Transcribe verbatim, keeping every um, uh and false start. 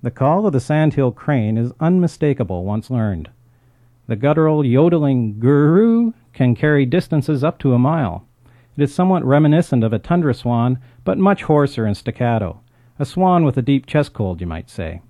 The call of the sandhill crane is unmistakable once learned. The guttural, yodeling gurru can carry distances up to a mile. It is somewhat reminiscent of a tundra swan, but much hoarser and staccato. A swan with a deep chest cold, you might say.